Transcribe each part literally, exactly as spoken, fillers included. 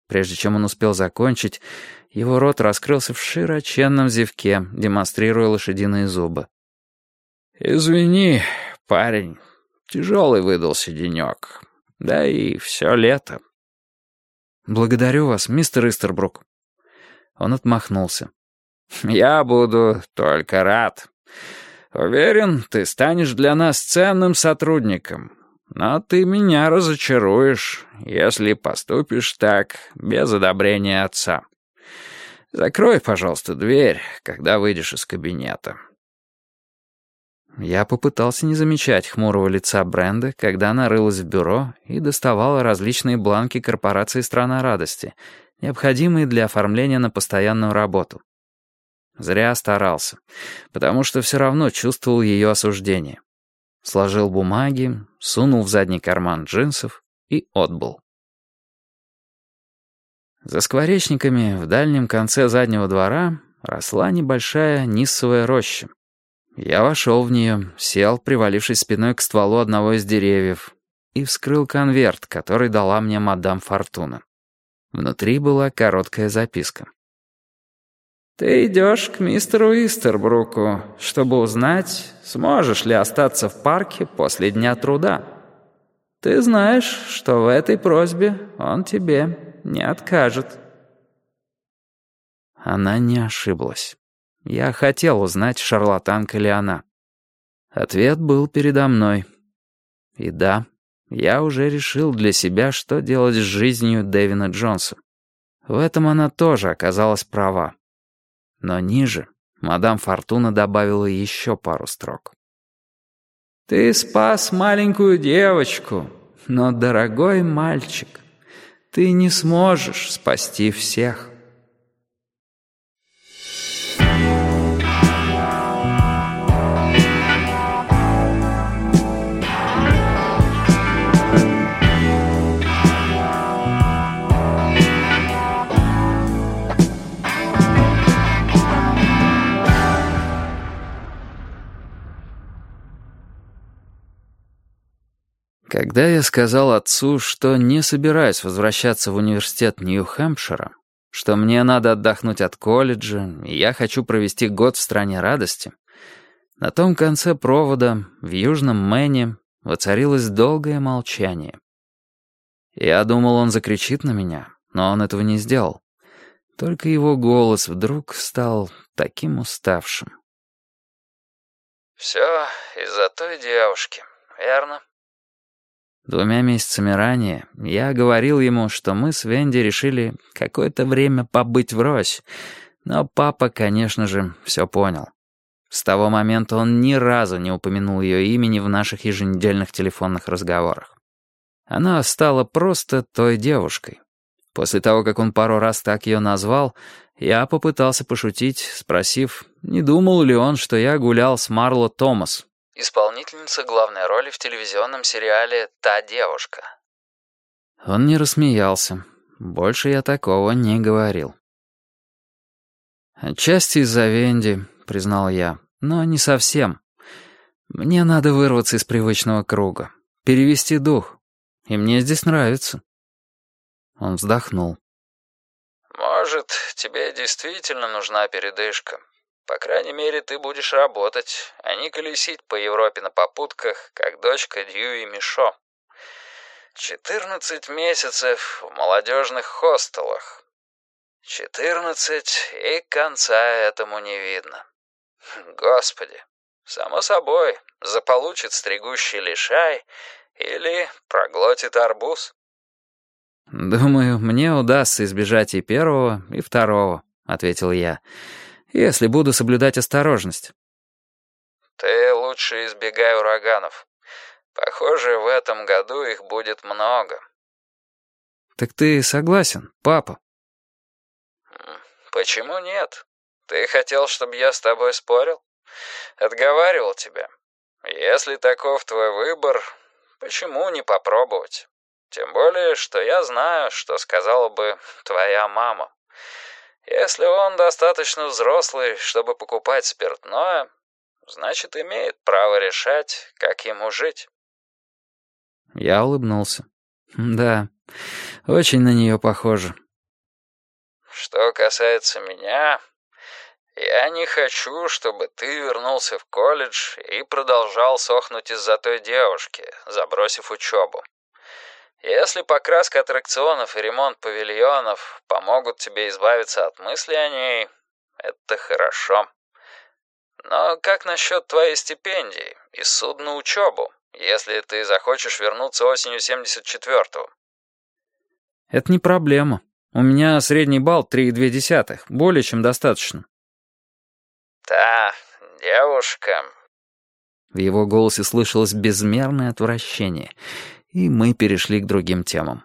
Прежде чем он успел закончить, его рот раскрылся в широченном зевке, демонстрируя лошадиные зубы. «Извини, парень, тяжелый выдался денек. Да и все лето». «Благодарю вас, мистер Истербрук». Он отмахнулся. «Я буду только рад. Уверен, ты станешь для нас ценным сотрудником. Но ты меня разочаруешь, если поступишь так, без одобрения отца. Закрой, пожалуйста, дверь, когда выйдешь из кабинета». Я попытался не замечать хмурого лица Бренды, когда она рылась в бюро и доставала различные бланки корпорации «Страна радости», необходимые для оформления на постоянную работу. Зря старался, потому что все равно чувствовал ее осуждение. Сложил бумаги, сунул в задний карман джинсов и отбыл. За скворечниками в дальнем конце заднего двора росла небольшая ниссовая роща. Я вошел в нее, сел, привалившись спиной к стволу одного из деревьев, и вскрыл конверт, который дала мне мадам Фортуна. Внутри была короткая записка. «Ты идешь к мистеру Истербруку, чтобы узнать, сможешь ли остаться в парке после дня труда. Ты знаешь, что в этой просьбе он тебе не откажет». Она не ошиблась. Я хотел узнать, шарлатанка ли она. Ответ был передо мной. И да, я уже решил для себя, что делать с жизнью Дэвина Джонса. В этом она тоже оказалась права. Но ниже мадам Фортуна добавила еще пару строк. «Ты спас маленькую девочку, но, дорогой мальчик, ты не сможешь спасти всех». Когда я сказал отцу, что не собираюсь возвращаться в университет Нью-Хэмпшира, что мне надо отдохнуть от колледжа, и я хочу провести год в стране радости, на том конце провода, в Южном Мэне, воцарилось долгое молчание. Я думал, он закричит на меня, но он этого не сделал. Только его голос вдруг стал таким уставшим. «Все из-за той девушки, верно?» Двумя месяцами ранее я говорил ему, что мы с Венди решили какое-то время побыть врозь, но папа, конечно же, все понял. С того момента он ни разу не упомянул ее имени в наших еженедельных телефонных разговорах. Она стала просто той девушкой. После того, как он пару раз так ее назвал, я попытался пошутить, спросив, не думал ли он, что я гулял с Марло Томас, исполнительница главной роли в телевизионном сериале «Та девушка». Он не рассмеялся. Больше я такого не говорил. «Отчасти из-за Венди», — признал я, — «но не совсем. Мне надо вырваться из привычного круга, перевести дух, и мне здесь нравится». Он вздохнул. «Может, тебе действительно нужна передышка. По крайней мере, ты будешь работать, а не колесить по Европе на попутках, как дочка Дьюи Мишо. Четырнадцать месяцев в молодежных хостелах. Четырнадцать, и конца этому не видно. Господи, само собой, заполучит стригущий лишай или проглотит арбуз». «Думаю, мне удастся избежать и первого, и второго», — ответил я, — «если буду соблюдать осторожность». «Ты лучше избегай ураганов. Похоже, в этом году их будет много». «Так ты согласен, папа?» «Почему нет? Ты хотел, чтобы я с тобой спорил? Отговаривал тебя. Если таков твой выбор, почему не попробовать? Тем более, что я знаю, что сказала бы твоя мама. Если он достаточно взрослый, чтобы покупать спиртное, значит, имеет право решать, как ему жить». Я улыбнулся. «Да, очень на нее похоже. что касается меня, я не хочу, чтобы ты вернулся в колледж и продолжал сохнуть из-за той девушки, забросив учебу. Если покраска аттракционов и ремонт павильонов помогут тебе избавиться от мысли о ней, это хорошо. Но как насчет твоей стипендии и суд на учебу, если ты захочешь вернуться осенью семьдесят четвёртого? Это не проблема. У меня средний балл три и две десятых, более чем достаточно. Та девушка... В его голосе слышалось безмерное отвращение, и мы перешли к другим темам.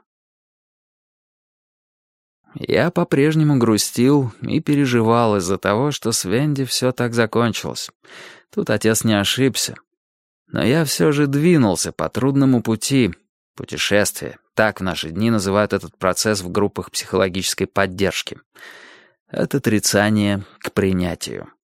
Я по-прежнему грустил и переживал из-за того, что с Венди все так закончилось. Тут отец не ошибся. Но я все же двинулся по трудному пути. Путешествие. Так в наши дни называют этот процесс в группах психологической поддержки. От отрицания к принятию.